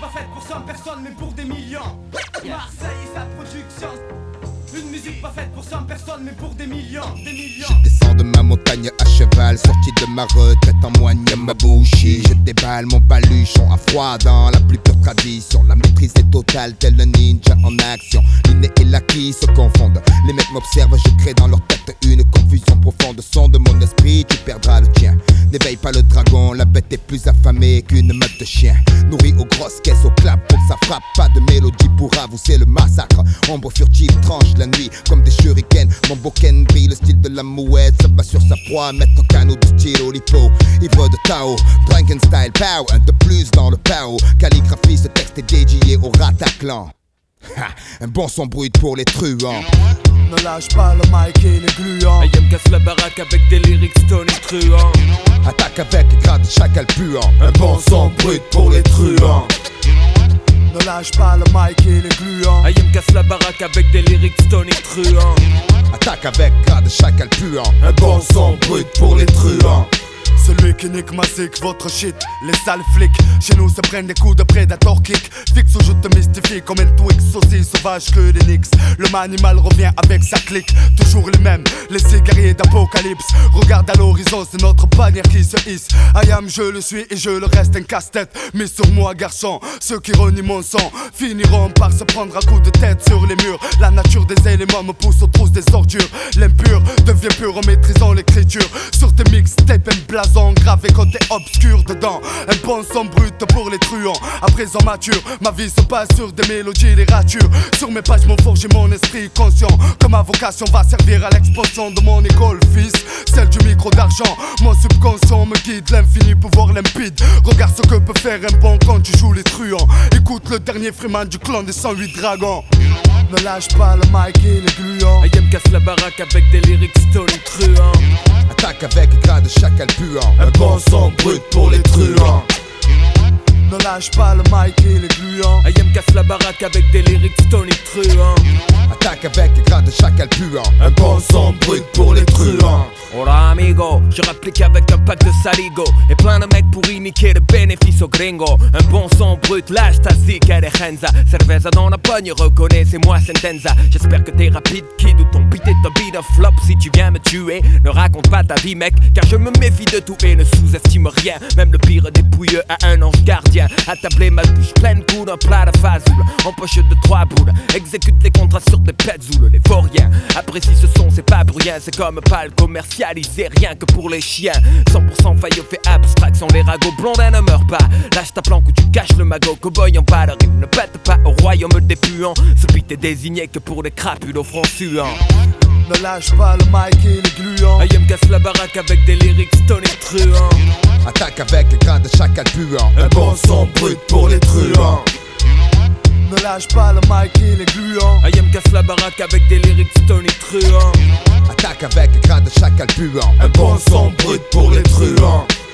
pas faite pour 100 personnes mais pour des millions. Marseille et sa production. Une musique pas faite pour 100 personnes mais pour des millions, des millions. Je descends de ma montagne à cheval, sorti de ma retraite en moigne ma bouchie. Je déballe mon baluchon à froid dans la plus pure tradition. La maîtrise est totale tel un ninja en action. L'inné et l'acquis se confondent. Les mecs m'observent, je crée dans leur tête une confusion profonde. Son de mon esprit, tu perdras le tien. N'éveille pas le dragon, la bête est plus affamée qu'une meute de chiens. Nourrie aux grosses caisses, au clap pour que ça frappe. Pas de mélodie pour avouer le massacre. Ombre furtive tranche la nuit comme des shurikens. Mon boken brille, le style de la mouette se bat sur sa proie, mettre au canot du stylo lipo. Ivre de Tao, Drunken Style Pow, un de plus dans le Pao. Calligraphie, ce texte est dédié au Rataclan. Un bon son brut pour les truands. Ne lâche pas le mic et les gluants. IM casse la baraque avec des lyrics stone et truands. Attaque avec grade chacal puant. Un bon son brut pour les truands. Ne lâche pas le mic et les gluants. IM casse la baraque avec des lyrics stone et truands. Attaque avec grade chacal puant. Un bon son brut pour les truands. Celui qui nique ma zik, votre shit, les sales flics. Chez nous se prennent des coups de prédator kick. Fixe où je te mystifie comme un Twix, aussi sauvage que des Knicks. Le manimal revient avec sa clique, toujours les mêmes, les guerriers d'apocalypse. Regarde à l'horizon, c'est notre bannière qui se hisse. I am, je le suis et je le reste un casse-tête. Mais sur moi garçon, ceux qui renient mon sang finiront par se prendre un coup de tête sur les murs. La nature des éléments me pousse aux trousses des ordures. L'impur devient pur en maîtrisant l'écriture. Sur tes mixtapes, un blason gravé côté obscur dedans. Un bon son brut pour les truands. À présent mature, ma vie se passe sur des mélodies, les ratures. Sur mes pages m'ont forgé mon esprit conscient. Que ma vocation va servir à l'expansion de mon école, fils. Celle du micro d'argent. Mon subconscient me guide, l'infini pouvoir limpide. Regarde ce que peut faire un bon quand tu joues les truands. Écoute le dernier Freeman du clan des 108 dragons. Ne lâche pas le mic et les gluants. IM casse la baraque avec des lyrics stone et truands. Attaque avec grade chacal puant. Un bon son brut pour les truands. Ne lâche pas le mic et les gluants. IM casse la baraque avec des lyrics stone et truands. Attaque avec grade chacal puant. Un bon son brut pour les truands. Hola amigo, je rapplique avec un pack de saligo. Et plein de mecs pour niquer le bénéfice au gringo. Un bon son brut, lâche ta zik, elle est Renza. Cerveza dans la pogne, reconnais, c'est moi Sentenza. J'espère que t'es rapide, kid, ou ton beat est un beat of flop. Si tu viens me tuer, ne raconte pas ta vie mec. Car je me méfie de tout et ne sous-estime rien. Même le pire des pouilleux a un ange gardien. Attablé ma bouche pleine coup d'un plat de fazoule. En poche de 3 boules, exécute les contrats sur des petzoules. Les vauriens apprécient ce son, c'est pas pour rien. C'est comme pas le commercialisé, rien que pour les chiens. 100% faillot fait abstraction, les ragots blondins ne meurent pas. Lâche ta planque où tu caches le magot. Cowboy en ballerine, ne pète pas au royaume des puants. Ce beat est désigné que pour les crapules au front suant. Ne lâche pas le mic et les gluants. IM casse la baraque avec des lyrics stone et truands. Attaque avec grade chacal puant. Un bon son brut pour les truands. Ne lâche pas le mic et les gluants. IM casse la baraque avec des lyrics stone et truands. Attaque avec grade chacal puant. Un bon son brut pour les truands.